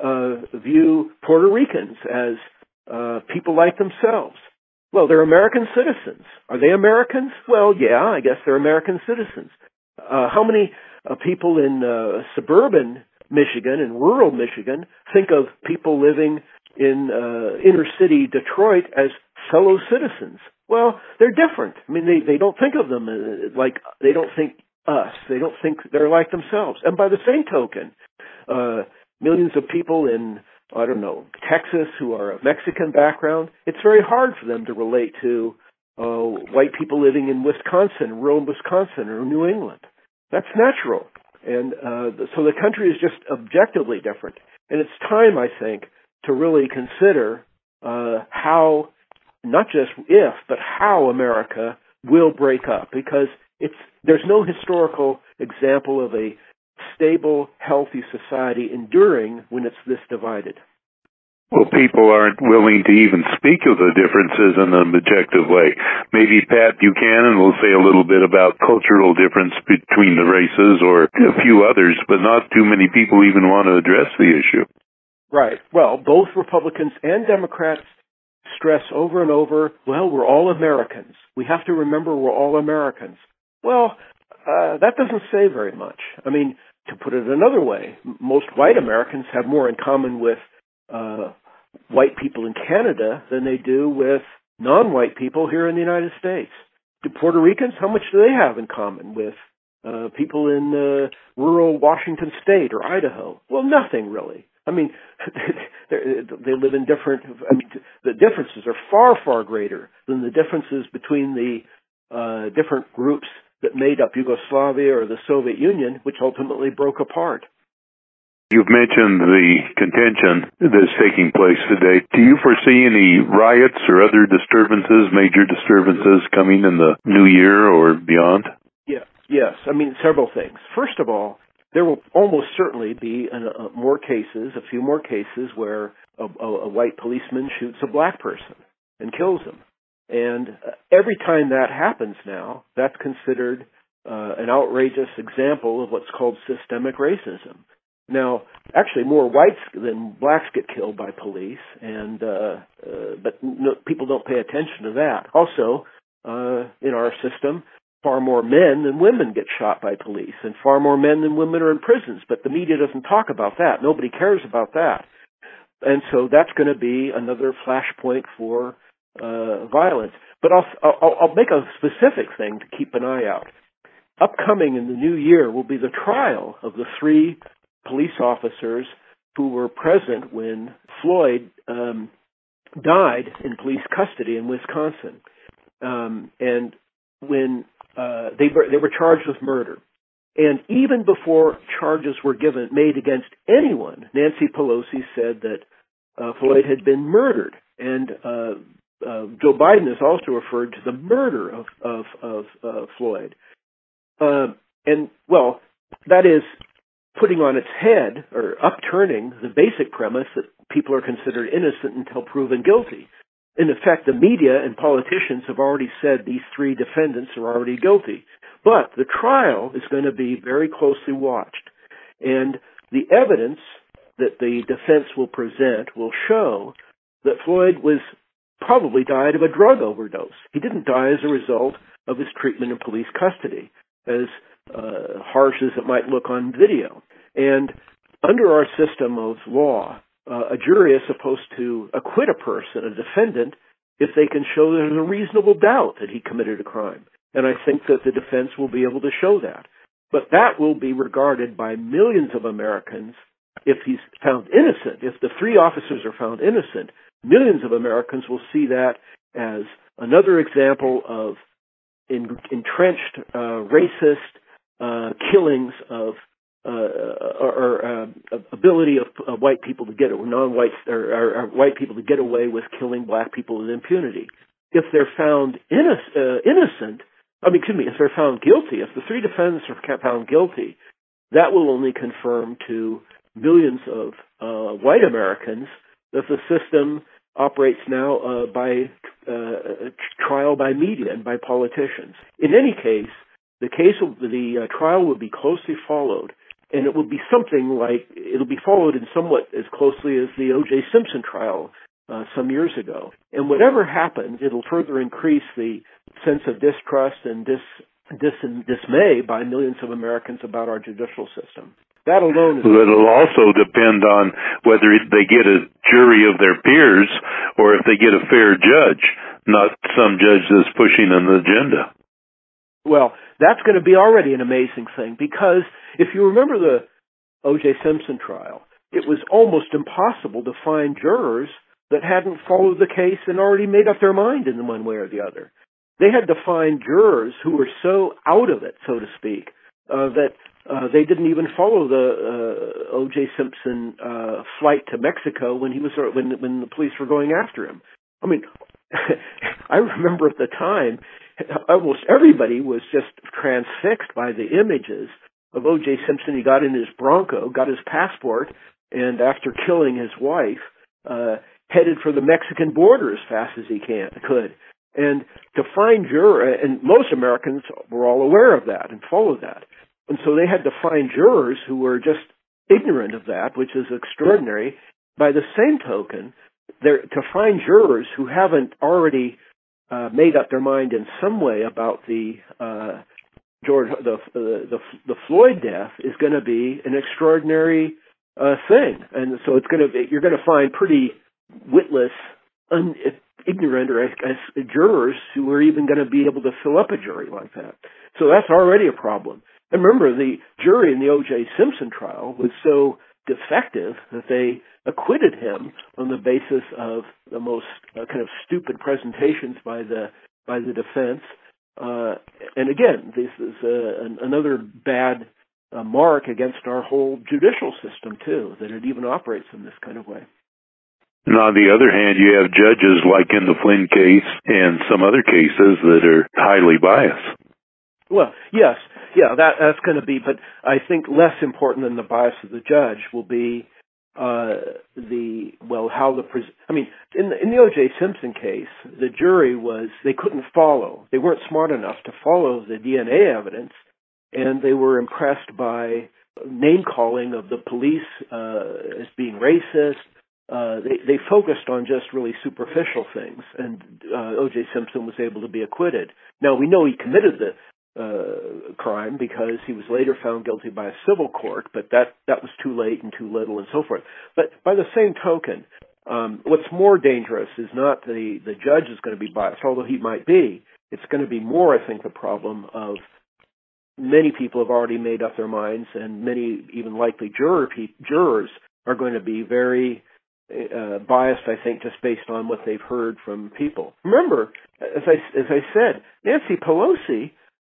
Speaker 4: view Puerto Ricans as people like themselves? Well, they're American citizens. Are they Americans? Well, yeah, I guess they're American citizens. How many people in suburban Michigan and rural Michigan think of people living in inner city Detroit as fellow citizens? Well, they're different. I mean, they don't think of them like, they don't think us. They don't think they're like themselves. And by the same token, millions of people in, I don't know, Texas who are of Mexican background, it's very hard for them to relate to white people living in Wisconsin, rural Wisconsin, or New England. That's natural. And so the country is just objectively different. And it's time, I think, to really consider how, not just if, but how America will break up, because there's no historical example of a stable, healthy society enduring when it's this divided.
Speaker 3: Well, people aren't willing to even speak of the differences in an objective way. Maybe Pat Buchanan will say a little bit about cultural difference between the races or a few others, but not too many people even want to address the issue.
Speaker 4: Right. Well, both Republicans and Democrats stress over and over, well, we're all Americans. We have to remember we're all Americans. Well, that doesn't say very much. I mean, to put it another way, most white Americans have more in common with white people in Canada than they do with non-white people here in the United States. Do Puerto Ricans, how much do they have in common with people in rural Washington State or Idaho? Well, nothing really. I mean, they live in different, the differences are far, far greater than the differences between the different groups that made up Yugoslavia or the Soviet Union, which ultimately broke apart.
Speaker 3: You've mentioned the contention that's taking place today. Do you foresee any riots or other disturbances, major disturbances coming in the new year or beyond?
Speaker 4: Yeah, yes. I mean, several things. First of all, there will almost certainly be a few more cases where a white policeman shoots a black person and kills him. And every time that happens now, that's considered an outrageous example of what's called systemic racism. Now, actually, more whites than blacks get killed by police, but people don't pay attention to that. Also, in our system, far more men than women get shot by police, and far more men than women are in prisons. But the media doesn't talk about that. Nobody cares about that. And so that's going to be another flashpoint for violence. But I'll make a specific thing to keep an eye out. Upcoming in the new year will be the trial of the 3 police officers who were present when Floyd died in police custody in Wisconsin, and when they were charged with murder. And even before charges were made against anyone, Nancy Pelosi said that Floyd had been murdered. And Joe Biden has also referred to the murder of Floyd. And, well, that is putting on its head or upturning the basic premise that people are considered innocent until proven guilty. In effect, the media and politicians have already said these three defendants are already guilty. But the trial is going to be very closely watched. And the evidence that the defense will present will show that Floyd probably died of a drug overdose. He didn't die as a result of his treatment in police custody, as harsh as it might look on video. And under our system of law, a jury is supposed to acquit a person, a defendant, if they can show there's a reasonable doubt that he committed a crime. And I think that the defense will be able to show that. But that will be regarded by millions of Americans if he's found innocent. If the three officers are found innocent, millions of Americans will see that as another example of entrenched racist killings of ability of white people to get non-whites or white people to get away with killing black people with impunity. If they're found if they're found guilty, if the three defendants are found guilty, that will only confirm to millions of white Americans that the system operates now by trial by media and by politicians. In any case, the trial will be closely followed, and it will be something like it'll be followed in somewhat as closely as the O.J. Simpson trial some years ago. And whatever happens, it'll further increase the sense of distrust and dismay by millions of Americans about our judicial system. That alone is...
Speaker 3: It'll also depend on whether they get a jury of their peers or if they get a fair judge, not some judge that's pushing an agenda.
Speaker 4: Well, that's going to be already an amazing thing, because if you remember the O.J. Simpson trial, it was almost impossible to find jurors that hadn't followed the case and already made up their mind in one way or the other. They had to find jurors who were so out of it, so to speak, that they didn't even follow the O.J. Simpson flight to Mexico when when the police were going after him. I mean, I remember at the time, almost everybody was just transfixed by the images of O.J. Simpson. He got in his Bronco, got his passport, and after killing his wife, headed for the Mexican border as fast as he could. And to find and most Americans were all aware of that and followed that. And so they had to find jurors who were just ignorant of that, which is extraordinary. By the same token, to find jurors who haven't already made up their mind in some way about the Floyd death is going to be an extraordinary thing. And so you're going to find pretty witless, ignorant or jurors who are even going to be able to fill up a jury like that. So that's already a problem. And remember, the jury in the O.J. Simpson trial was so defective that they acquitted him on the basis of the most kind of stupid presentations by the defense. And again, this is another bad mark against our whole judicial system too, that it even operates in this kind of way.
Speaker 3: And on the other hand, you have judges like in the Flynn case and some other cases that are highly biased.
Speaker 4: Well, yes. Yeah, that's going to be, but I think less important than the bias of the judge will be in the O.J. Simpson case, the jury they weren't smart enough to follow the DNA evidence, and they were impressed by name-calling of the police as being racist. They focused on just really superficial things, and O.J. Simpson was able to be acquitted. Now, we know he committed the crime because he was later found guilty by a civil court, but that was too late and too little and so forth. But by the same token, what's more dangerous is not the judge is going to be biased, although he might be. It's going to be more, I think, the problem of many people have already made up their minds, and many even likely jurors are going to be very biased, I think, just based on what they've heard from people. Remember, as I said, Nancy Pelosi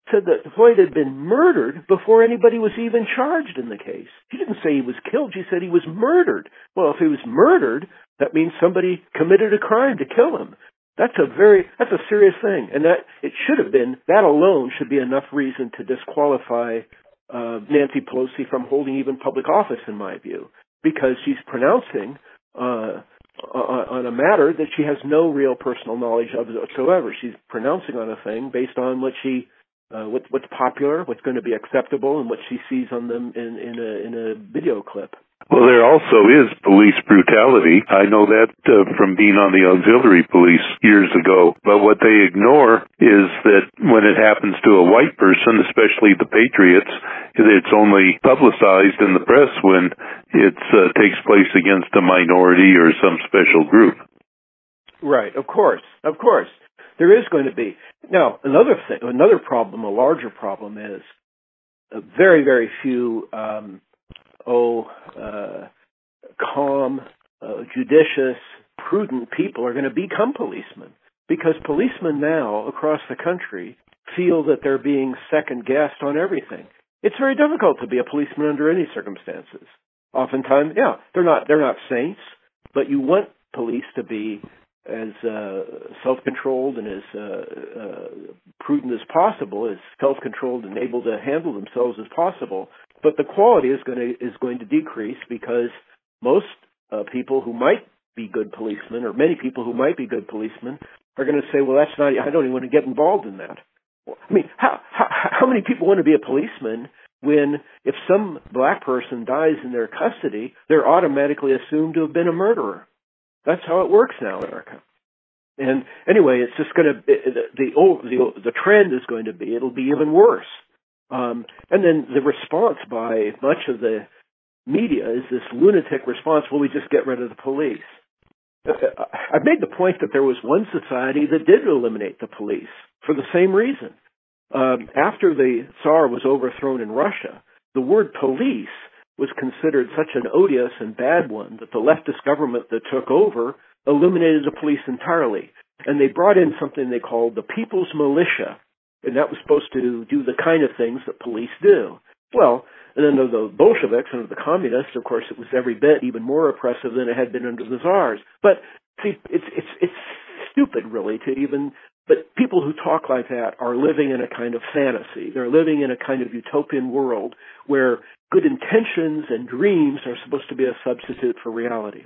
Speaker 4: said that Floyd had been murdered before anybody was even charged in the case. She didn't say he was killed. She said he was murdered. Well, if he was murdered, that means somebody committed a crime to kill him. That's a serious thing. And that alone should be enough reason to disqualify Nancy Pelosi from holding even public office, in my view, because she's pronouncing on a matter that she has no real personal knowledge of whatsoever. She's pronouncing on a thing based on what what's popular, what's going to be acceptable, and what she sees on them in a video clip.
Speaker 3: Well, there also is police brutality. I know that from being on the auxiliary police years ago. But what they ignore is that when it happens to a white person, especially the Patriots, it's only publicized in the press when it takes place against a minority or some special group.
Speaker 4: Right, of course. There is going to be. Now, another problem, a larger problem is very, very few calm, judicious, prudent people are going to become policemen, because policemen now across the country feel that they're being second-guessed on everything. It's very difficult to be a policeman under any circumstances. Oftentimes, they're not saints, but you want police to be as self-controlled and as prudent as possible, as self-controlled and able to handle themselves as possible. But the quality is going to decrease, because most people who might be good policemen, or many people who might be good policemen, are going to say, "Well, that's not. I don't even want to get involved in that." I mean, how many people want to be a policeman when, if some black person dies in their custody, they're automatically assumed to have been a murderer? That's how it works now in America. And anyway, it's just going to the trend is going to be it'll be even worse. And then the response by much of the media is this lunatic response: "Well, we just get rid of the police." I've made the point that there was one society that did eliminate the police for the same reason. After the Tsar was overthrown in Russia, the word police was considered such an odious and bad one that the leftist government that took over eliminated the police entirely. And they brought in something they called the People's Militia, and that was supposed to do the kind of things that police do. Well, and under the Bolsheviks, under the communists, of course, it was every bit even more oppressive than it had been under the Tsars. But see, it's stupid, really, to even. But people who talk like that are living in a kind of fantasy. They're living in a kind of utopian world where good intentions and dreams are supposed to be a substitute for reality.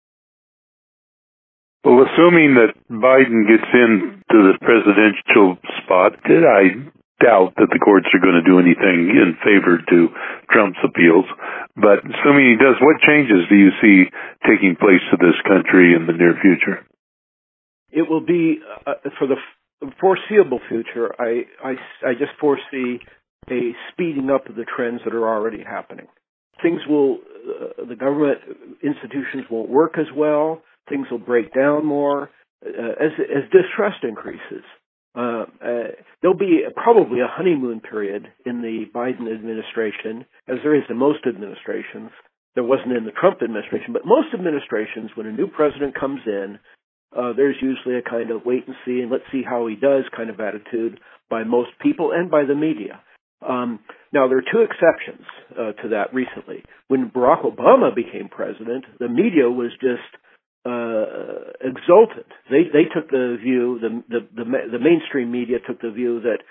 Speaker 3: Well, assuming that Biden gets into the presidential spot, I doubt that the courts are going to do anything in favor to Trump's appeals. But assuming he does, what changes do you see taking place to this country in the near future?
Speaker 4: It will be, for the foreseeable future, I just foresee a speeding up of the trends that are already happening. Things will, the government institutions won't work as well. Things will break down more as distrust increases. There'll be probably a honeymoon period in the Biden administration, as there is in most administrations. There wasn't in the Trump administration, but most administrations, when a new president comes in, there's usually a kind of wait and see and let's see how he does kind of attitude by most people and by the media. Now, there are two exceptions to that recently. When Barack Obama became president, the media was just exultant. They took the view, the mainstream media took the view that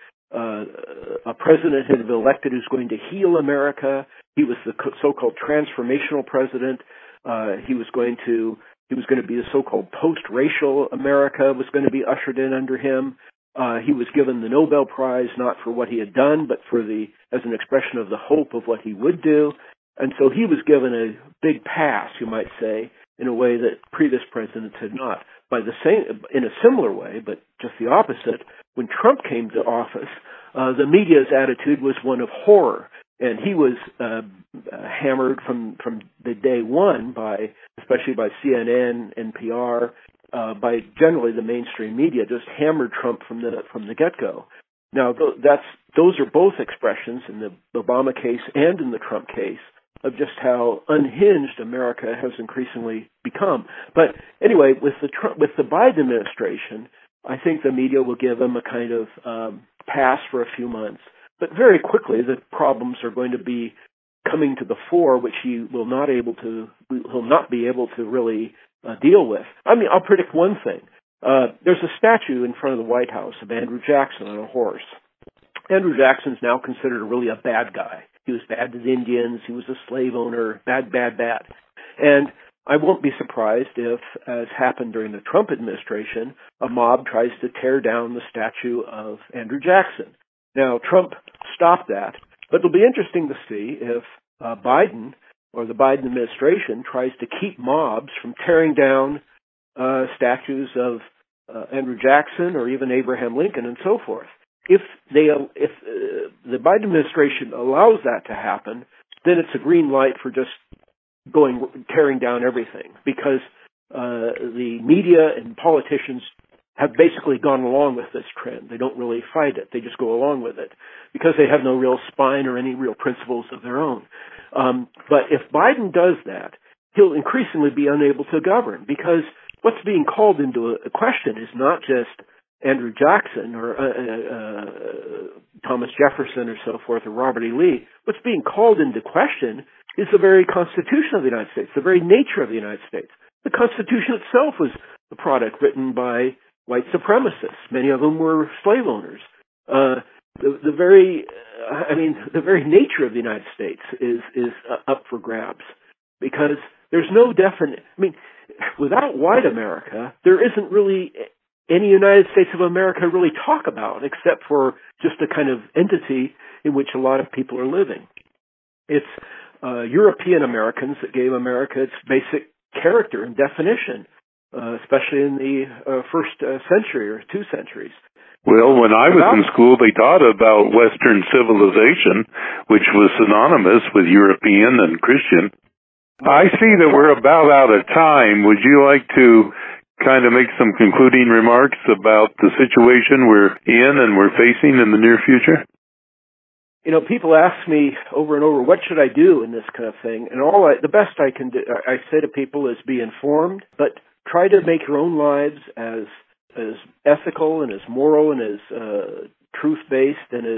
Speaker 4: a president had been elected who's going to heal America. He was the so-called transformational president. He was going to be the so-called post-racial America was going to be ushered in under him. He was given the Nobel Prize not for what he had done, but as an expression of the hope of what he would do. And so he was given a big pass, you might say, in a way that previous presidents had not. In a similar way, but just the opposite, when Trump came to office, the media's attitude was one of horror. And he was hammered from the day one especially by CNN, NPR, by generally the mainstream media, just hammered Trump from the get-go. Now, those are both expressions in the Obama case and in the Trump case of just how unhinged America has increasingly become. But anyway, with the Biden administration, I think the media will give him a kind of pass for a few months. But very quickly, the problems are going to be coming to the fore, which he will not be able to really deal with. I mean, I'll predict one thing. There's a statue in front of the White House of Andrew Jackson on a horse. Andrew Jackson's now considered really a bad guy. He was bad to the Indians. He was a slave owner. Bad. And I won't be surprised if, as happened during the Trump administration, a mob tries to tear down the statue of Andrew Jackson. Now, Trump stopped that, but it'll be interesting to see if Biden or the Biden administration tries to keep mobs from tearing down statues of Andrew Jackson or even Abraham Lincoln and so forth. If the Biden administration allows that to happen, then it's a green light for just tearing down everything, because the media and politicians have basically gone along with this trend. They don't really fight it. They just go along with it because they have no real spine or any real principles of their own. But if Biden does that, he'll increasingly be unable to govern, because what's being called into a question is not just Andrew Jackson or Thomas Jefferson or so forth, or Robert E. Lee. What's being called into question is the very Constitution of the United States, the very nature of the United States. The Constitution itself was the product written by white supremacists. Many of them were slave owners. The very nature of the United States is up for grabs, because there's no definite. I mean, without white America, there isn't really any United States of America to really talk about, except for just a kind of entity in which a lot of people are living. It's European Americans that gave America its basic character and definition, especially in the first century or 2 centuries.
Speaker 3: Well, when I was in school, they taught about Western civilization, which was synonymous with European and Christian. I see that we're about out of time. Would you like to kind of make some concluding remarks about the situation we're in and we're facing in the near future?
Speaker 4: You know, people ask me over and over, what should I do in this kind of thing? And the best I can do, I say to people, is be informed, but try to make your own lives as ethical and as moral and as truth-based and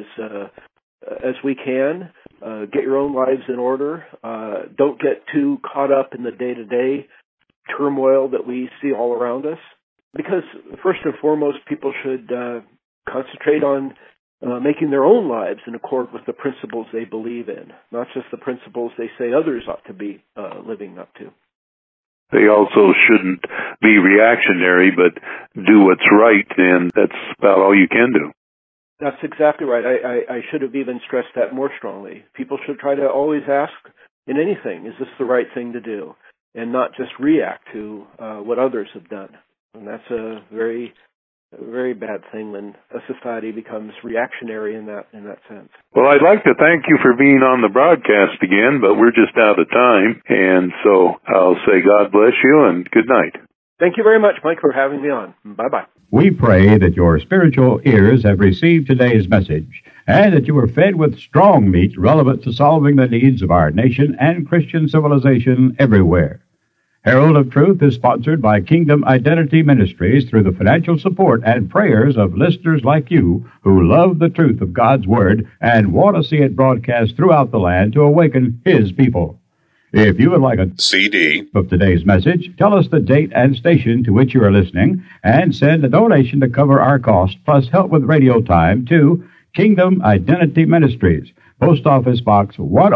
Speaker 4: as we can. Get your own lives in order. Don't get too caught up in the day-to-day turmoil that we see all around us. Because first and foremost, people should concentrate on making their own lives in accord with the principles they believe in, not just the principles they say others ought to be living up to.
Speaker 3: They also shouldn't be reactionary, but do what's right, and that's about all you can do.
Speaker 4: That's exactly right. I should have even stressed that more strongly. People should try to always ask in anything, is this the right thing to do? And not just react to what others have done. And that's a very, very bad thing when a society becomes reactionary in that sense.
Speaker 3: Well, I'd like to thank you for being on the broadcast again, but we're just out of time, and so I'll say God bless you and good night.
Speaker 4: Thank you very much, Mike, for having me on. Bye-bye.
Speaker 2: We pray that your spiritual ears have received today's message and that you are fed with strong meat relevant to solving the needs of our nation and Christian civilization everywhere. Herald of Truth is sponsored by Kingdom Identity Ministries through the financial support and prayers of listeners like you who love the truth of God's Word and want to see it broadcast throughout the land to awaken His people. If you would like a CD of today's message, tell us the date and station to which you are listening and send a donation to cover our cost plus help with radio time to Kingdom Identity Ministries, Post Office Box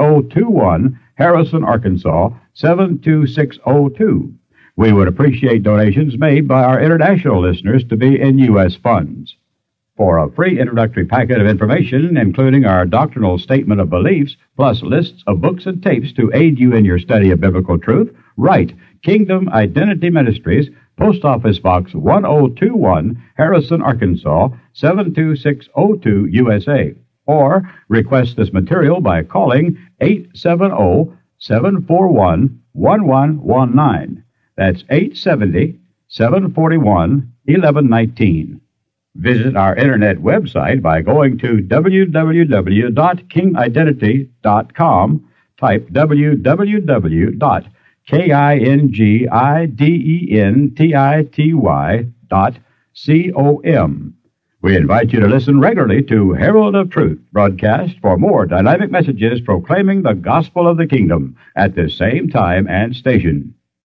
Speaker 2: 1021, Harrison, Arkansas, 72602. We would appreciate donations made by our international listeners to be in U.S. funds. For a free introductory packet of information, including our doctrinal statement of beliefs, plus lists of books and tapes to aid you in your study of biblical truth, write Kingdom Identity Ministries, Post Office Box 1021, Harrison, Arkansas, 72602, USA. Or request this material by calling 870-741-1119. That's 870-741-1119. Visit our internet website by going to www.kingidentity.com. Type www.kingidentity.com. We invite you to listen regularly to Herald of Truth broadcast for more dynamic messages proclaiming the gospel of the kingdom at this same time and station.